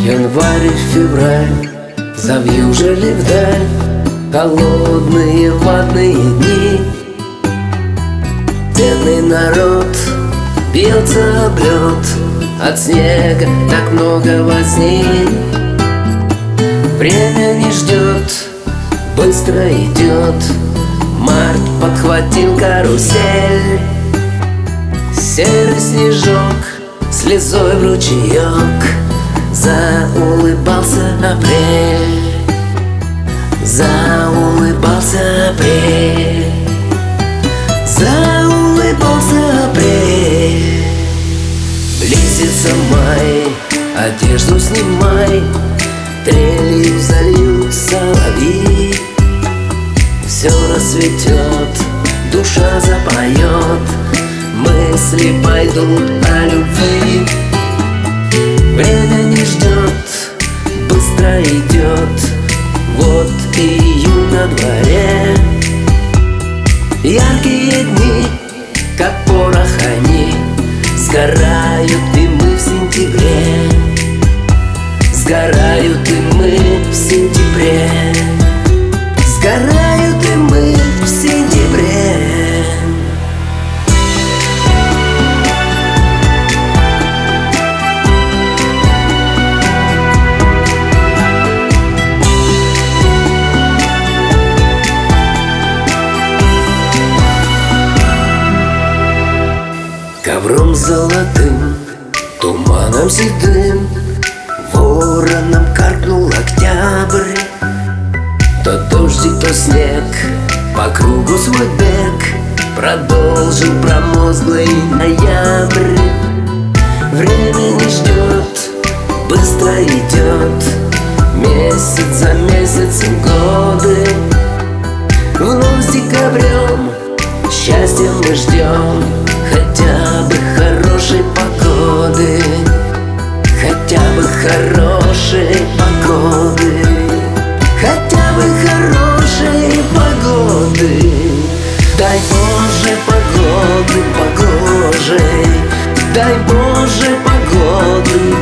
Январь и февраль завьюжили вдаль холодные ватные дни. Бедный народ бьется об лед, от снега так много возни. Время не ждет, быстро идет, март подхватил карусель. Серый снежок слезой в ручеек, заулыбался апрель, заулыбался апрель, заулыбался апрель. Близится май, одежду снимай, трелью зальют соловьи. Все расцветет, душа запоет, мысли пойдут о любви. Время не ждет, быстро идет, вот июнь на дворе. Яркие дни, как порох они, сгорают дымы в сентябре, сгорают дымы в сентябре, сгорают дымы в сентябре. Ковром золотым, туманом седым, вороном каркнул октябрь. То дождик, то снег, по кругу свой бег продолжил промозглый ноябрь. Время не ждет, быстро идет, месяц за месяцем годы. Вновь с декабрем счастья мы ждем, хотя бы хорошей погоды, хотя бы хорошей погоды, хотя бы хорошей погоды. Дай Боже погоды погожей, дай Боже погоды